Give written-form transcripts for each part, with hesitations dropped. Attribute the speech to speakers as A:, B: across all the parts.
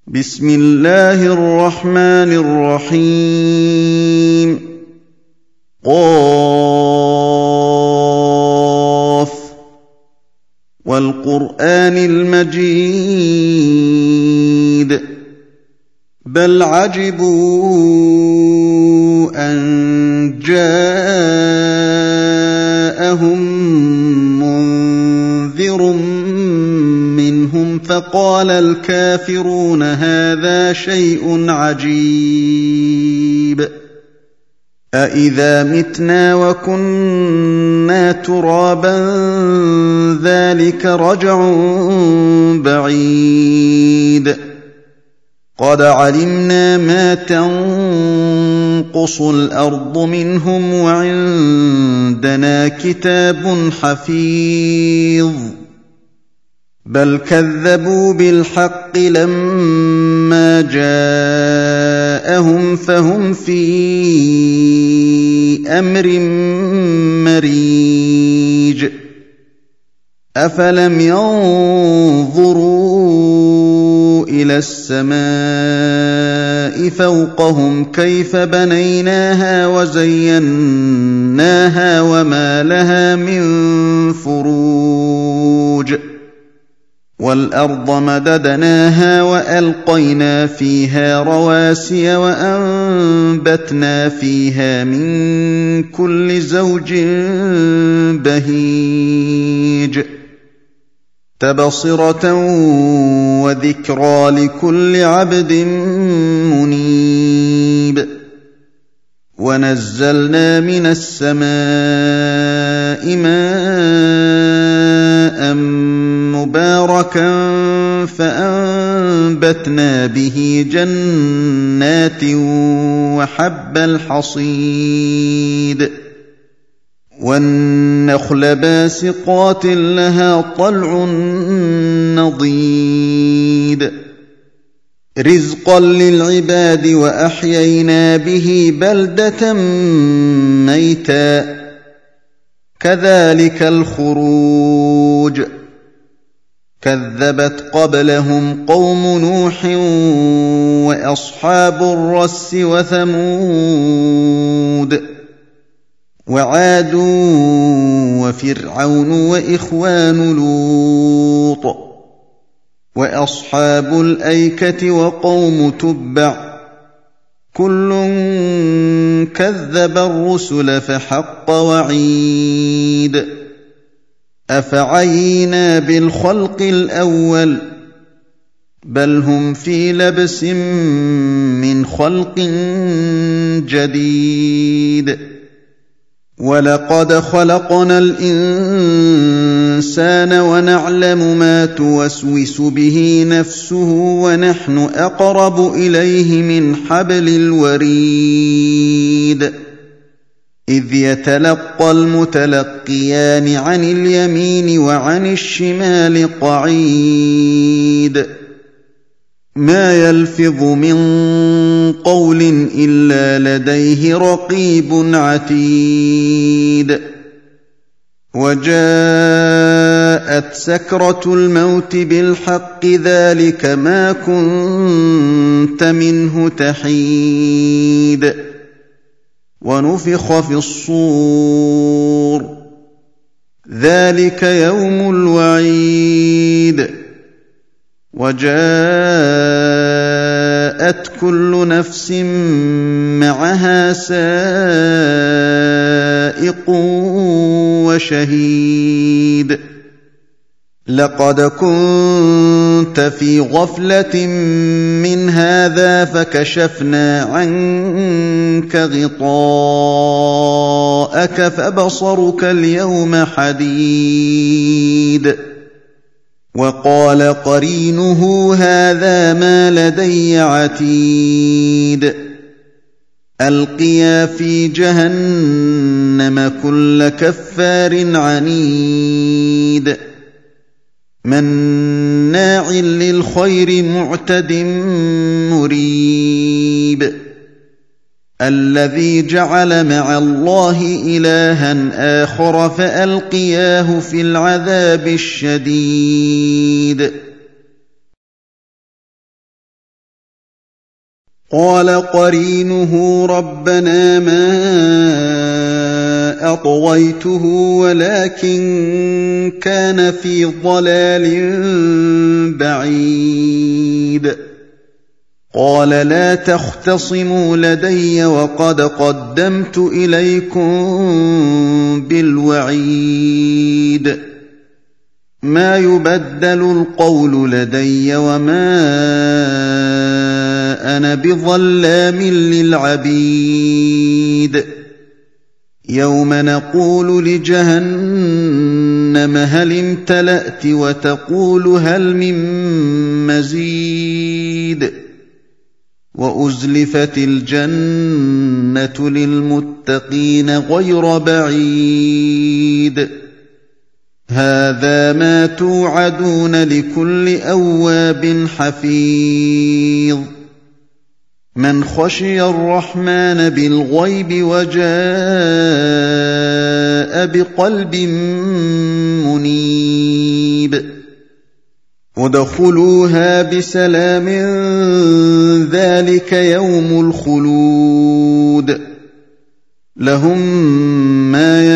A: بسم الله الرحمن الرحيم قاف والقرآن المجيد بل عجبوا أن جاءهم منذر منهم فقال الكافرون هذا شيء عجيب أإذا متنا وكنا ترابا ذلك رجع بعيد قد علمنا ما تنقص الأرض منهم وعندنا كتاب حفيظ بل كذبوا بالحق لما جاءهم فهم في أمر مريج أفلم ينظروا إلى السماء فوقهم كيف بنيناها وزيناها وما لها من فروج والأرض مددناها وألقينا فيها رواسي وأنبتنا فيها من كل زوج بهيج تبصرة وذكرى لكل عبد منيب ونزلنا من السماء ماء مباركا فأنبتنا به جنات وحب الحصيد والنخل باسقات لها طلع نضيد رزقا للعباد وأحيينا به بلدة ميتا كذلك الخروج كذبت قبلهم قوم نوح وأصحاب الرس وثمود وعاد وفرعون وإخوان لوط وأصحاب الأيكة وقوم تبع كل كذب الرسل فحق وعيد أفعينا بالخلق الأول بل هم في لبس من خلق جديد ولقد خلقنا الإنسان ونعلم ما توسوس به نفسه ونحن أقرب إليه من حبل الوريد إذ يتلقى المتلقيان عن اليمين وعن الشمال قعيد ما يلفظ من قول إلا لديه رقيب عتيد وجاءت سكرة الموت بالحق ذلك ما كنت منه تحيد ونفخ في الصور ذلك يوم الوعيد وجاءت كل نفس معها سائق وشهيد لقد كنت في غفلة من هذا فكشفنا عنك غطاءك فبصرك اليوم حديد وقال قرينه هذا ما لدي عتيد ألقيا في جهنم كل كفار عنيد مناع للخير معتد مريب الذي جعل مع الله إلها آخر فألقياه في العذاب الشديد قال قرينه ربنا ما أطغيته ولكن كان في ضلال بعيد قال لا تختصموا لدي وقد قدمت إليكم بالوعيد ما يبدل القول لدي وما أنا بظلام للعبيد يوم نقول لجهنم هل امتلأت وتقول هل من مزيد وأزلفت الجنة للمتقين غير بعيد هذا ما توعدون لكل أواب حفيظ من خشي الرحمن بالغيب وجاء بقلب منيب ادخلوها بسلام ذلك يوم الخلود لهم ما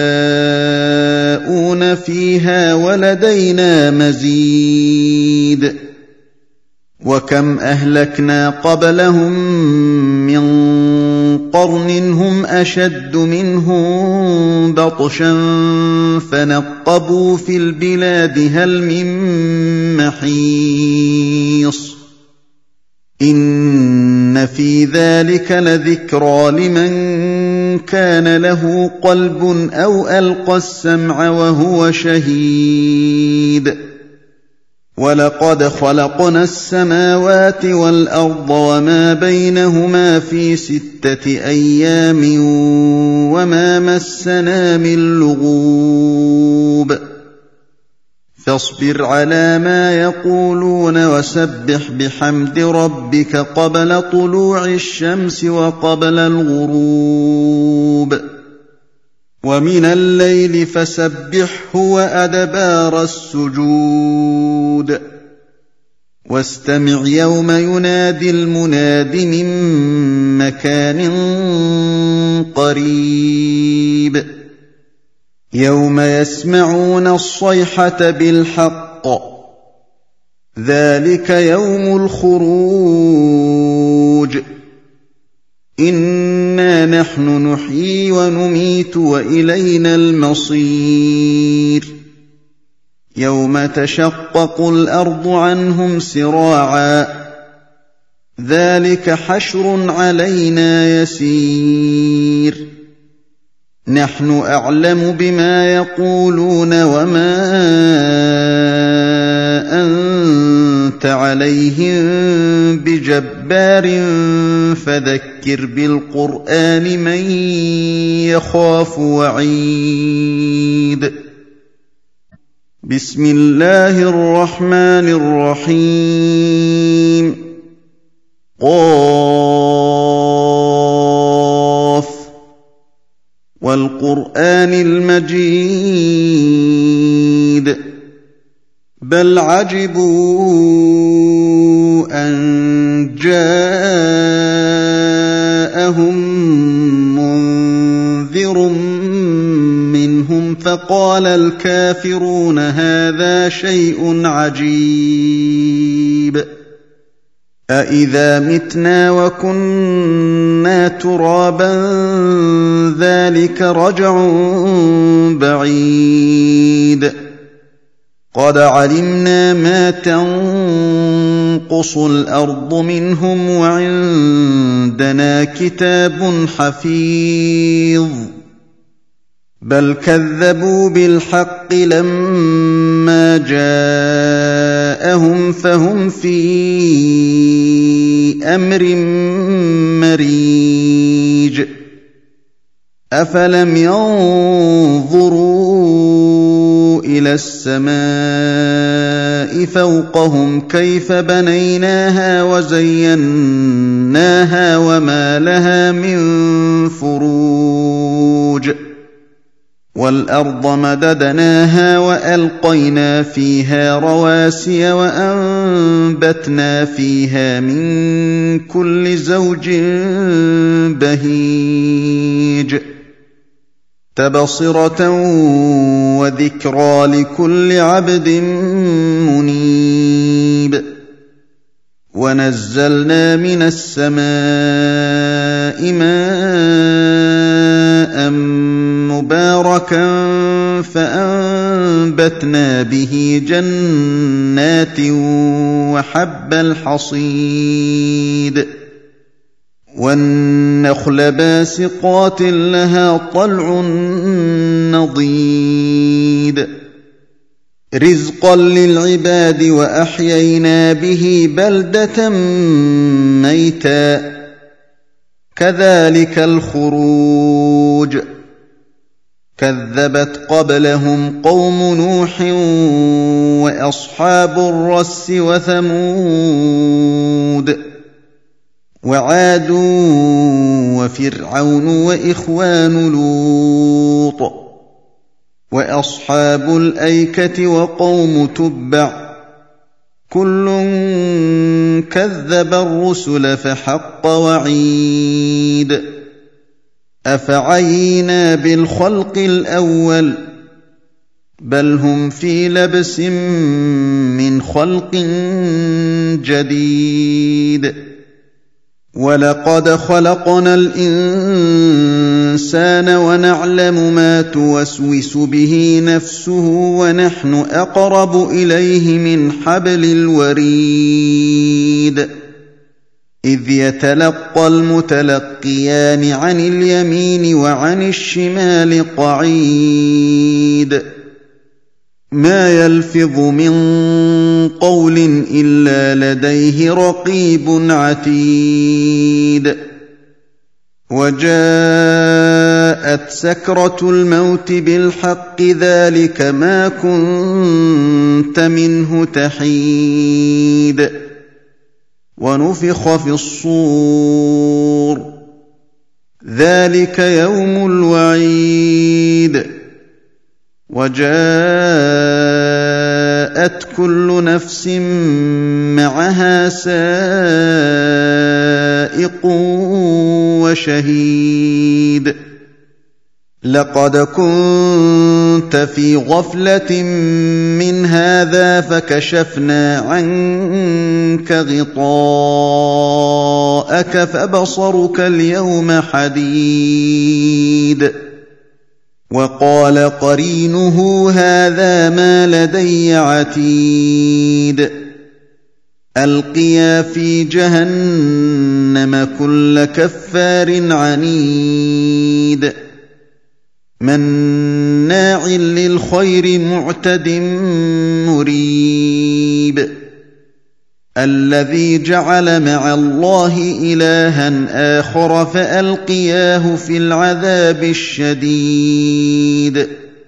A: يشاءون فيها ولدينا مزيد وكم أهلكنا قبلهم من قرن هم أشد منهم بطشا فنقبوا في البلاد هل من محيص إن في ذلك لذكرى لمن كان له قلب أو ألقى السمع وهو شهيد ولقد خلقنا السماوات والأرض وما بينهما في 6 أيام وما مسنا من لغوب فاصبر على ما يقولون وسبح بحمد ربك قبل طلوع الشمس وقبل الغروب ومن الليل فسبحه وأدبار السجود واستمع يوم ينادي المناد من مكان قريب يوم يسمعون الصيحة بالحق ذلك يوم الخروج إنا نحن نحيي ونميت وإلينا المصير يوم تشقق الأرض عنهم سراعا ذلك حشر علينا يسير نحن أعلم بما يقولون وما أنت عليهم بجبار فذكر بالقرآن من يخاف وعيد بسم الله الرحمن الرحيم قاف والقرآن المجيد بل عجبوا أن جاءهم منذر منهم فقال الكافرون هذا شيء عجيب أإذا متنا وكنا ترابا ذلك رجع بعيد قد علمنا ما تنقص الأرض منهم وعندنا كتاب حفيظ بل كذبوا بالحق لما جاءهم فهم في أمر مريج أفلم ينظروا إلى السماء فوقهم كيف بنيناها وزيناها وما لها من فروج وَالْأَرْضَ مَدَدْنَاهَا وَأَلْقَيْنَا فِيهَا رَوَاسِيَ وَأَنبَتْنَا فِيهَا مِن كُلِّ زَوْجٍ بَهِيجٍ تَبْصِرَةً وَذِكْرَىٰ لِكُلِّ عَبْدٍ مُّنِيبٍ وَنَزَّلْنَا مِنَ السَّمَاءِ مَاءً مُبَارَكًا فَأَنبَتْنَا بِهِ جَنَّاتٍ وَحَبَّ الْحَصِيدِ وَالنَّخْلَ بَاسِقَاتٍ لَّهَا طَلْعٌ نَّضِيدٌ رِزْقًا لِّلْعِبَادِ وَأَحْيَيْنَا بِهِ بَلْدَةً مَّيْتًا كَذَٰلِكَ الْخُرُوجُ كَذَّبَتْ قَبْلَهُمْ قَوْمُ نُوحٍ وَأَصْحَابُ الرَّسِّ وَثَمُودُ وَعَادٌ وَفِرْعَوْنُ وَإِخْوَانُ لُوطٍ وَأَصْحَابُ الْأَيْكَةِ وَقَوْمُ تُبَّعٍ كُلٌّ كَذَّبَ الرُّسُلَ فَحَقَّ وَعِيدِ أَفَعَيِينَا بِالْخَلْقِ الْأَوَّلِ بَلْ هُمْ فِي لَبْسٍ مِّنْ خَلْقٍ جَدِيدٍ وَلَقَدْ خَلَقْنَا الْإِنسَانَ وَنَعْلَمُ مَا تُوَسْوِسُ بِهِ نَفْسُهُ وَنَحْنُ أَقْرَبُ إِلَيْهِ مِنْ حَبْلِ الْوَرِيدِ إِذْ يَتَلَقَّى الْمُتَلَقِّيَانِ عَنِ الْيَمِينِ وَعَنِ الشِّمَالِ قَعِيدٌ مَا يَلْفِظُ مِن قَوْلٍ إِلَّا لَدَيْهِ رَقِيبٌ عَتِيدٌ وَجَاءَتْ سَكْرَةُ الْمَوْتِ بِالْحَقِّ ذَٰلِكَ مَا كُنتَ مِنْهُ تَحِيدُ وَنُفِخَ فِي الصُّورِ ذَٰلِكَ يَوْمُ الْوَعِيدِ وَجَاءَتْ كُلُّ نَفْسٍ مَّعَهَا سَائِقٌ وَشَهِيدٌ لَقَدْ كُنتَ فِي غَفْلَةٍ مِّنْ هَٰذَا فَكَشَفْنَا عَنكَ غِطَاءَكَ فَبَصَرُكَ الْيَوْمَ حَدِيدٌ وَقَالَ قَرِينُهُ هَٰذَا مَا لَدَيَّ عَتِيدٌ أَلْقِيَا فِي جَهَنَّمَ كُلَّ كَفَّارٍ عَنِيدٍ مَّنَّاعٍ لِّلْخَيْرِ مُعْتَدٍ مُّرِيبٍ الَّذِي جَعَلَ مَعَ اللَّهِ إِلَٰهًا آخَرَ فَأَلْقِيَاهُ فِي الْعَذَابِ الشَّدِيدِ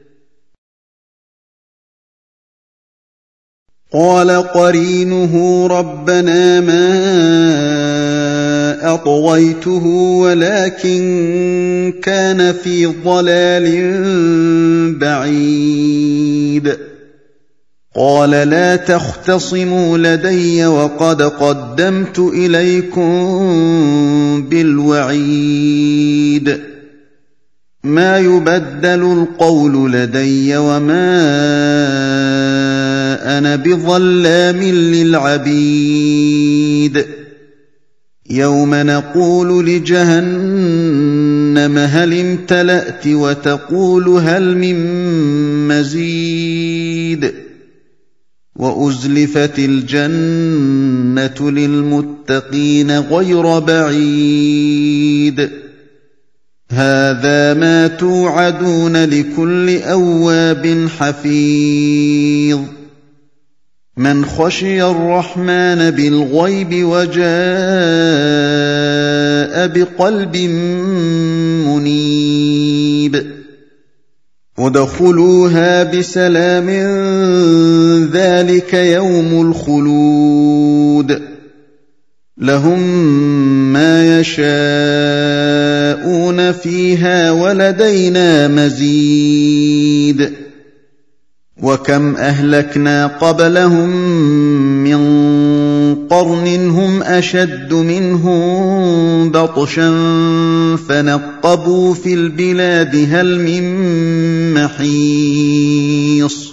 A: قَالَ قَرِينُهُ رَبَّنَا مَا أَطْغَيْتُهُ وَلَٰكِن كَانَ فِي ضَلَالٍ بَعِيدٍ قَالَ لَا تَخْتَصِمُوا لَدَيَّ وَقَدْ قَدَّمْتُ إِلَيْكُم بِالْوَعِيدِ مَا يُبَدَّلُ الْقَوْلُ لَدَيَّ وَمَا أَنَا بِظَلَّامٍ لِّلْعَبِيدِ يَوْمَ نَقُولُ لِجَهَنَّمَ هَلِ امْتَلَأْتِ وَتَقُولُ هَلْ مِن مَّزِيدٍ وَأُزْلِفَتِ الْجَنَّةُ لِلْمُتَّقِينَ غَيْرَ بَعِيدٍ هَٰذَا مَا تُوعَدُونَ لِكُلِّ أَوَّابٍ حَفِيظٍ مَّنْ خَشِيَ الرَّحْمَٰنَ بِالْغَيْبِ وَجَاءَ بِقَلْبٍ مُّنِيبٍ ادْخُلُوهَا بِسَلَامٍ ذَٰلِكَ يَوْمُ الْخُلُودِ لهم ما يشاءون فيها ولدينا مزيد وكم أهلكنا قبلهم من قرن هم أشد منهم بطشا فنقبوا في البلاد هل من محيص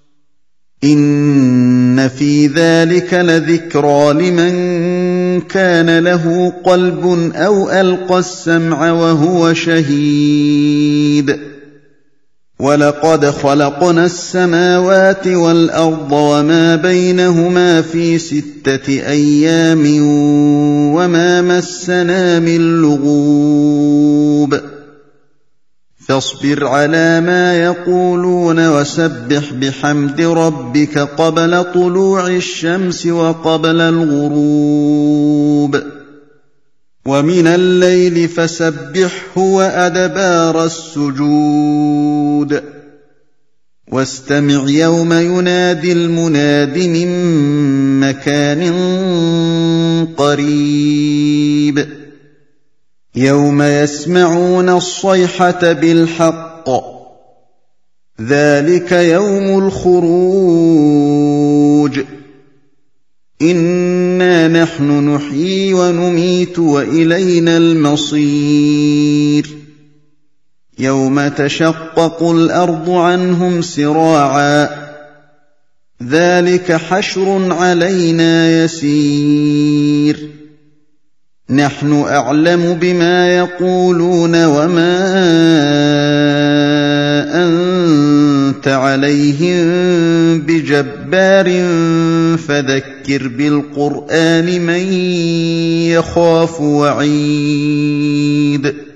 A: إن في ذلك لذكرى لمن كان له قلب أو ألقى السمع وهو شهيد ولقد خلقنا السماوات والأرض وما بينهما في 6 أيام وما مسنا من لغوب فاصبر على ما يقولون وسبح بحمد ربك قبل طلوع الشمس وقبل الغروب ومن الليل فسبحه وأدبار السجود واستمع يوم ينادي المناد من مكان قريب يوم يسمعون الصيحة بالحق ذلك يوم الخروج إنا نحن نحيي ونميت وإلينا المصير يوم تشقق الأرض عنهم سراعا ذلك حشر علينا يسير نحن أعلم بما يقولون وما أنت عليهم بجبار فذكر بالقرآن من يخاف وعيد